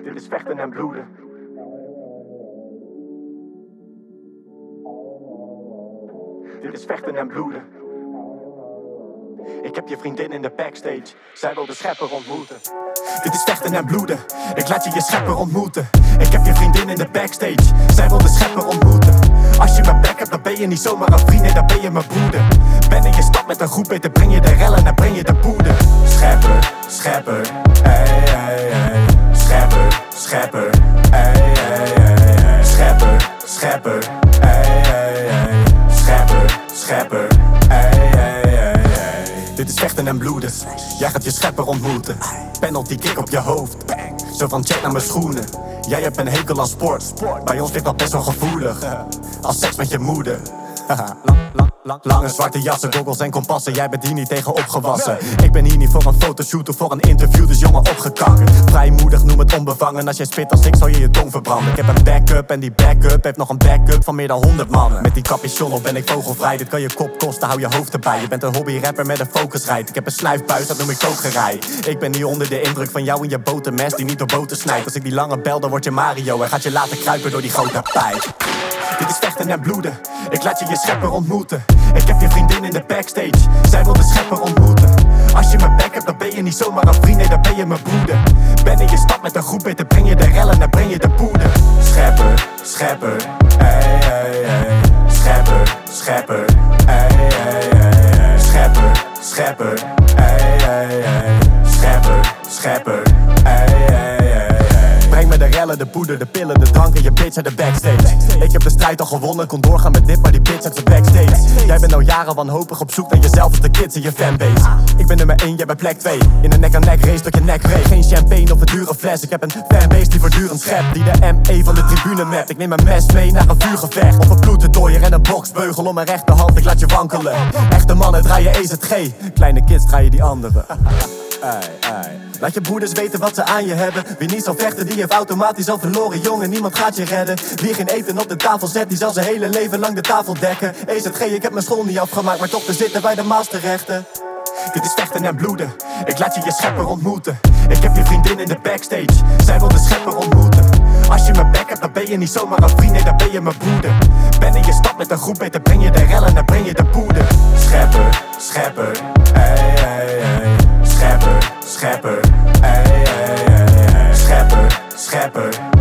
Dit is vechten en bloeden. Dit is vechten en bloeden. Ik heb je vriendin in de backstage, zij wil de schepper ontmoeten. Dit is vechten en bloeden, ik laat je schepper ontmoeten. Ik heb je vriendin in de backstage, zij wil de schepper ontmoeten. Als je mijn back hebt, dan ben je niet zomaar een vriend, nee, dan ben je mijn broeder. Ben in je stad met een groep, beter breng je de rellen en breng je de poeder. Schepper, schepper, ey, ey, ey. Schepper, schepper, ey, ey, ey. Schepper, schepper, ey, ey, ey. Schepper, schepper, ey, ey, ey, ey. Dit is vechten en bloeden, jij gaat je schepper ontmoeten. Penalty kick op je hoofd, zo van check naar mijn schoenen. Jij hebt een hekel aan sport, bij ons ligt dat best wel gevoelig. Als seks met je moeder. Lange zwarte jassen, goggles en kompassen, jij bent hier niet tegen opgewassen. Ik ben hier niet voor een fotoshoot of voor een interview, dus jongen opgekakkerd. Vrijmoedig, noem het onbevangen, als jij spit als ik zal je tong verbranden. Ik heb een backup en die backup heeft nog een backup van meer dan 100 mannen. Met die capuchon op ben ik vogelvrij, dit kan je kop kosten, hou je hoofd erbij. Je bent een hobbyrapper met een focusrijd, ik heb een snuifbuis, dat noem ik kookgerij. Ik ben hier onder de indruk van jou en je botermes die niet door boter snijdt. Als ik die lange bel, dan word je Mario en gaat je laten kruipen door die grote pijp. Dit is vechten en bloeden, ik laat je schepper ontmoeten. Ik heb je vriendin in de backstage, zij wil de schepper ontmoeten. Als je mijn back hebt, dan ben je niet zomaar een vriend, nee, dan ben je mijn broeder. Ben in je stad met een groep, beter breng je de rellen en breng je de poeder. Schepper, schepper, ey, ey, ey. Schepper, schepper, ey, ey, ey. Schepper, schepper, ey, ey, ey. Schepper, schepper, ey, ey, ey. Breng me de rellen, de poeder, de pillen, de drank en je bitch uit de backstage. Ik heb de strijd al gewonnen, kon doorgaan met dit, maar die bitch uit de backstage. Jij bent al jaren wanhopig op zoek naar jezelf als de kids in je fanbase. Ik ben nummer 1, jij bent plek 2. In een nek-aan-nek race tot je nek breekt. Geen champagne of een dure fles, ik heb een fanbase die voortdurend schept. Die de ME van de tribune mapt. Ik neem een mes mee naar een vuurgevecht. Of een bloedendooier en een boksbeugel om mijn rechterhand, ik laat je wankelen. Echte mannen draaien EZG, kleine kids draaien die anderen. Laat je broeders weten wat ze aan je hebben. Wie niet zal vechten, die heeft automatisch al verloren. Jongen, niemand gaat je redden. Wie geen eten op de tafel zet, die zal zijn hele leven lang de tafel dekken. EZG, ik heb mijn school niet afgemaakt, maar toch te zitten bij de masterrechten. Dit is vechten en bloeden, ik laat je schepper ontmoeten. Ik heb je vriendin in de backstage, zij wil de schepper ontmoeten. Als je mijn back hebt, dan ben je niet zomaar een vriend, nee, dan ben je mijn broeder. Ben in je stad met een groep, beter breng je de rellen en breng je de poeder. Schepper, schepper, ey, ey, ey. Schepper, schepper, ey, ey, ey. Schepper, schepper.